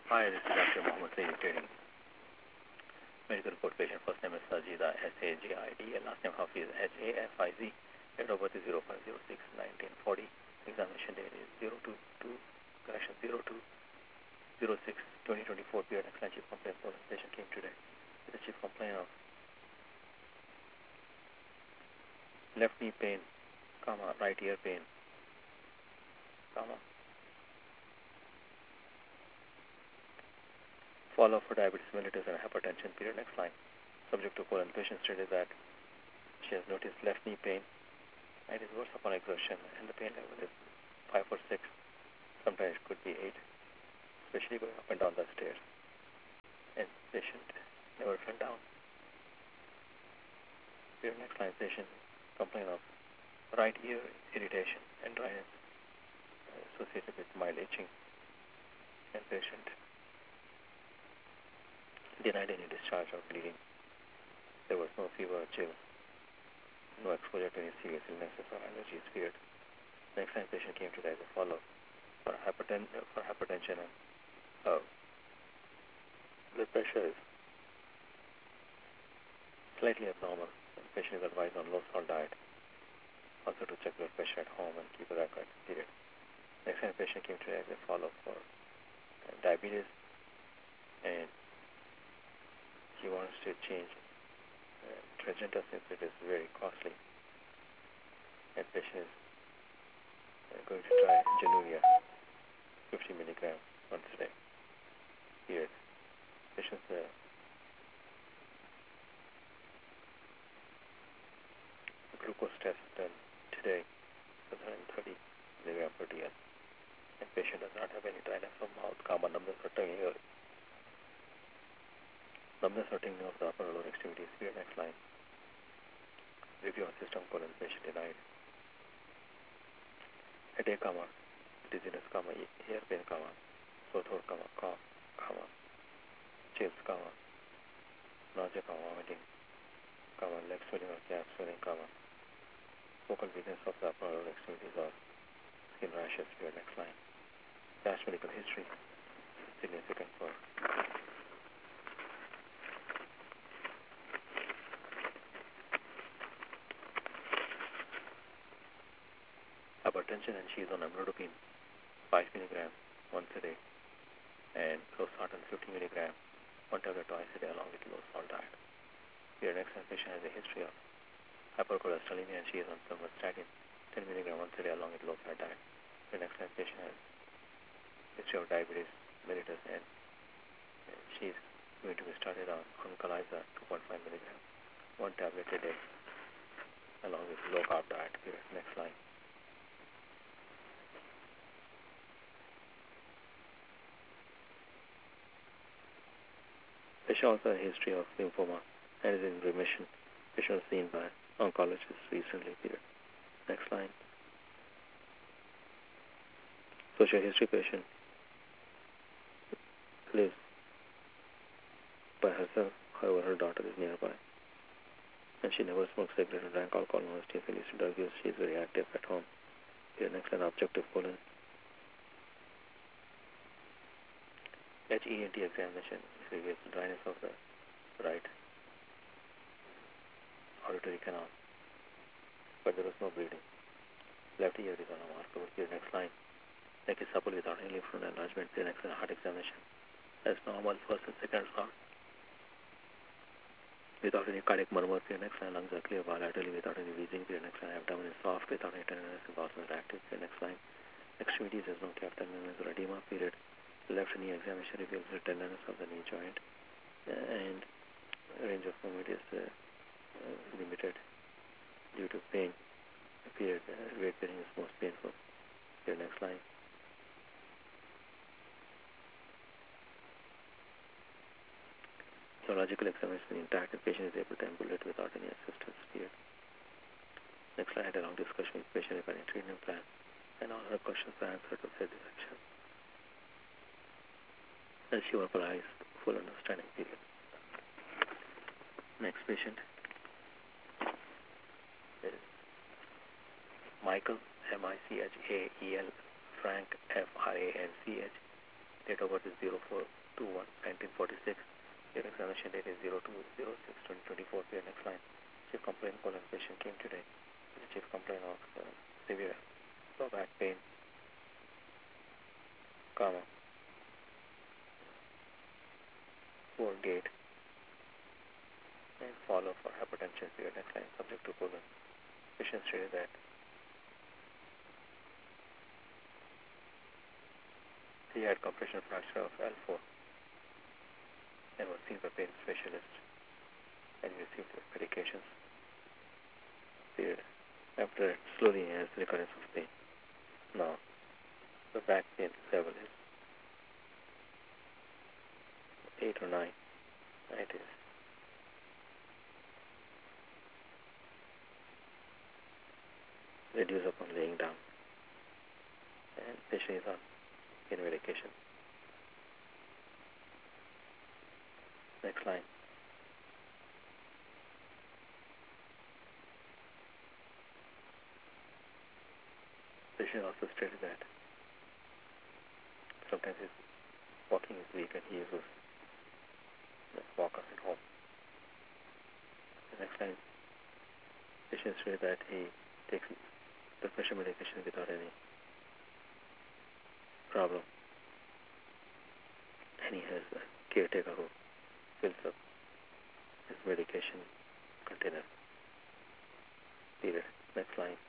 Hi, this is Dr. Mohammed Saeed Trading. Medical report patient. First name is Sajida, S-A-J-I-D, last name Hafiz, H-A-F-I-Z. Date of birth is 0506-1940. Examination date is 02-06-2024. Period. Excellent chief complaint. Police patient came today with a chief complaint of left knee pain, right ear pain, follow for diabetes mellitus and hypertension. Period. Next line. Subject to colon. Patient stated that she has noticed left knee pain. It is worse upon exertion, and the pain level is 5 or 6. Sometimes it could be 8, especially going up and down the stairs. And patient never fell down. Period. Next line. Patient complained of right ear irritation and dryness associated with mild itching, and patient denied any discharge or bleeding. There was no fever or chill, no exposure to any serious illnesses or allergies. Period. Next time patient came to as a follow-up for hypertension and blood pressure is slightly abnormal. The patient is advised on low salt diet. Also to check blood pressure at home and keep a record. Period. Next time patient came to as a follow-up for diabetes, and he wants to change Tradjenta since it is very costly. And patient is going to try Januvia, 50 milligrams once a day. Period. Patient's glucose test done today was 130 milligrams per dl. And patient does not have any dryness of mouth, numbness or tongue ear. Numbness or tingling of the upper or lower extremities. Period. Next line. Review of system colon. Patient denied. Headache, dizziness, ear pain, sore throat, cough, chills, nausea, vomiting, leg swelling or calf swelling, focal weakness of the upper or lower extremities or skin rashes. Period. Next line. Past medical history significant for hypertension, and she is on amlodipine 5 milligrams once a day and losartan 50 milligrams, 1 tablet twice a day along with low salt diet. Here next patient has a history of hypercholesterolemia, and she is on simvastatin 10 milligrams once a day along with low fat diet. The next patient has history of diabetes mellitus, and she is going to be started on Oncaliza 2.5 milligrams, 1 tablet a day along with low carb diet. Period. Next line. Patient also has a history of lymphoma and is in remission. Patient was seen by oncologist recently. Period. Next line. Social history patient lives by herself, however her daughter is nearby. And she never smoked cigarette or drank alcohol, no illicit drug use. She is very active at home. Here next line. Objective colon. HENT examination reveals dryness of the right auditory canal, but there was no bleeding. Left ear is on a marker. Here next line. Neck is supple without any lymph node enlargement. Here next line. Heart examination as normal first and second heart without any cardiac murmur. Here next line. Lungs are clear bilaterally without any wheezing. Here next line. Abdomen is soft without any tenderness and bowels are active. Here next line. Extremities has no calf tenderness or edema. Period. Left knee examination reveals the tenderness of the knee joint, and range of movement is limited due to pain. Period. Weight bearing is most painful. Here next line. Neurological examination intact. The patient is able to ambulate without any assistance. Period. Next slide. I had a long discussion with the patient regarding treatment plan, and all her questions were answered to satisfaction. And she verbalized full understanding. Period. Next patient is Michael, M-I-C-H-A-E-L, Frank, F-R-A-N-C-H, Date of birth is 04/21/1946. Your examination date is 02/06/2024. Your next line. Chief complaint colon patient came today. The chief complaint of severe low back pain, comma, poor gait, and follow for hypertension. Your next line. Subject to colon. Patient stated that he had compression fracture of L4 and was seen by pain specialist and received medications. Period. After that, slowly he has recurrence of pain. Now, the back pain level is 8 or 9. It is reduced upon laying down, and patient is on pain medication. Next line. Patient also stated that sometimes his walking is weak and he uses the walker at home. The next line. Patient stated that he takes the pressure medication without any problem, and he has a caretaker who fills up his medication container. Period. Next line.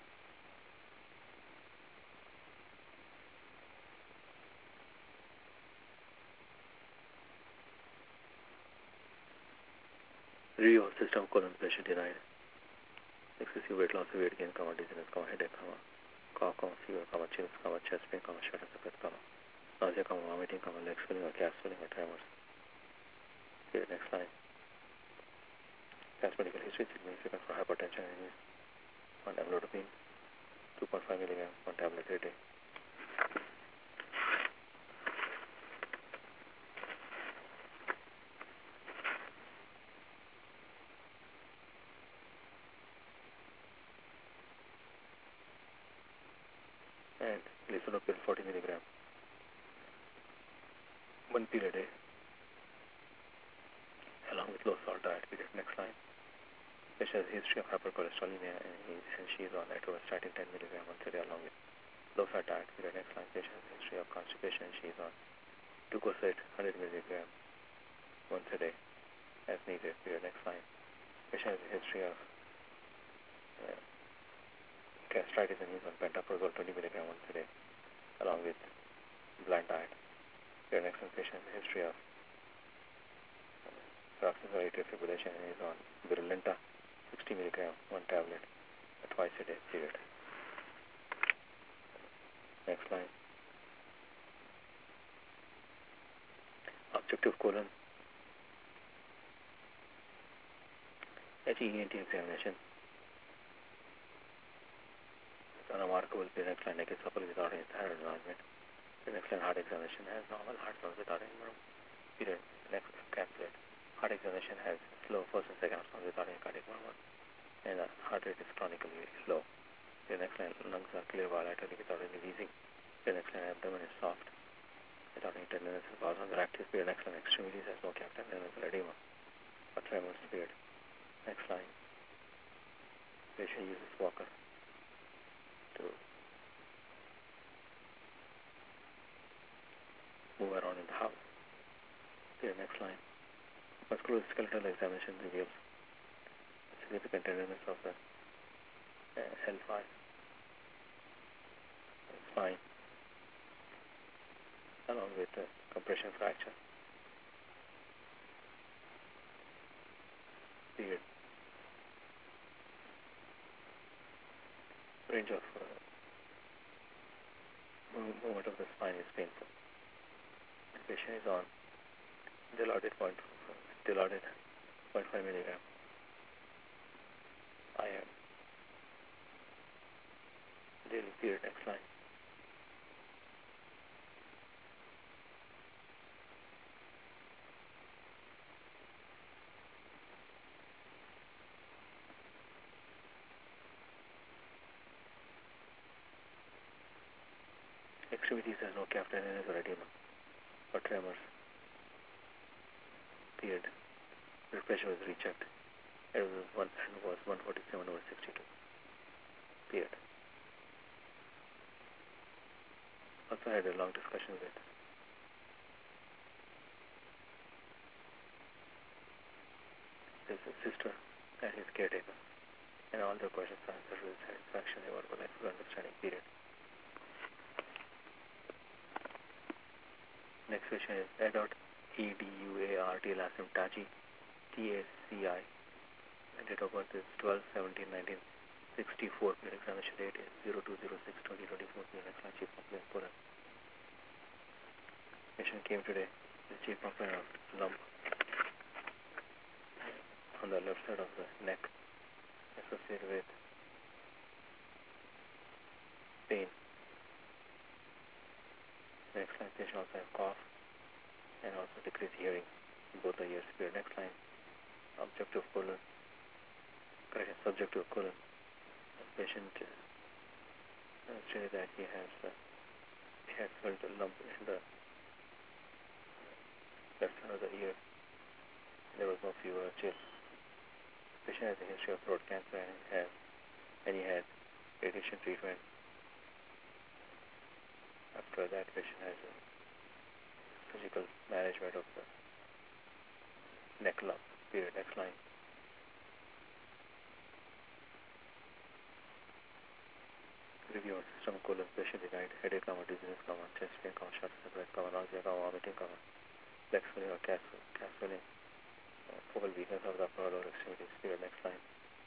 Review of system colon patient denied. Excessive weight loss, weight gain, dizziness, headache, cough, fever, chills, chest pain, shortness of breath, nausea, vomiting, leg swelling or gas swelling or tremors. Here, next line. Past medical history significant for hypertension and is on amlodipine, 2.5 mg, 1 tablet a day. And lisinopril 40 mg, 1 pill a day, along with low salt diet. Period. Next line. Patient has a history of hypercholesterolemia and she is on atorvastatin 10 mg once a day along with low fat diet. Period. Next line. Patient has a history of constipation and she is on glucosamine 100 mg once a day as needed. Period. Next line. Patient has a history of gastritis and he is on pantoprazole 20 mg once a day along with bland diet. Period. Next line. Patient has a history of paroxysmal atrial fibrillation and is on Brilinta 60 mg 1 tablet twice a day. Period. Next line. Objective colon HENT examination. It's unremarkable. The next line. Naked supple without any thyroid enlargement. The next line. Heart examination has normal heart sounds without any murmur. Period. Next encapsulate. Heart examination has slow first and second sounds without any cardiac murmur, and the heart rate is chronically low. The next line. Lungs are clear bilaterally without any wheezing. The next line. Abdomen is soft without any tenderness and bowels are active. The next line. Extremities has no captain nasal edema or tremors. Period. Next line. Patient uses walker to move around in the house. The next line. Musculoskeletal examination reveals significant tenderness of the L5 spine along with the compression fracture. Period. Range of movement of the spine is painful. The patient is on Dilaudid 0.5 mg iron daily. Period. Next line. Extremities has no captain or edema. or tremors. Period. Blood pressure was rechecked. It was 147/62. Period. Also had a long discussion with his sister and his caretaker, and all the questions answered with satisfaction. They were like full understanding. Period. Next question is Eduard Eduart last name Taci TACI. Date of birth is 12/17/1964. Examination date is 02/06/2024. Next line, chief complaint Poland. Patient came today. The chief complaint of lump on the left side of the neck associated with pain. Next line, patient also have cough and also decreased hearing in both the ears. Period. Next line, objective colon. Correction, subjective colon. The patient stated that he had felt a lump in the left side of the ear. There was no fever or chill. The patient has a history of throat cancer and he had radiation treatment. After that, patient has a physical management of the neck lump. Period. Next line. Review of system colon. Patient denied headache, dizziness, chest pain, shortness of breath, nausea, vomiting, black swelling or calf swelling, focal weakness of the upper or lower extremities. Period. Next line.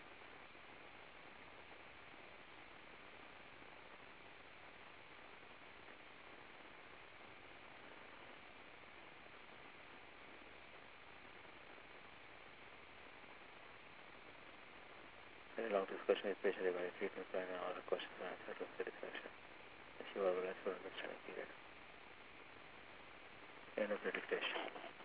A long discussion with patient regarding treatment plan and all the questions and answered with satisfaction. And she was relaxed for understanding. Period. End of the dictation.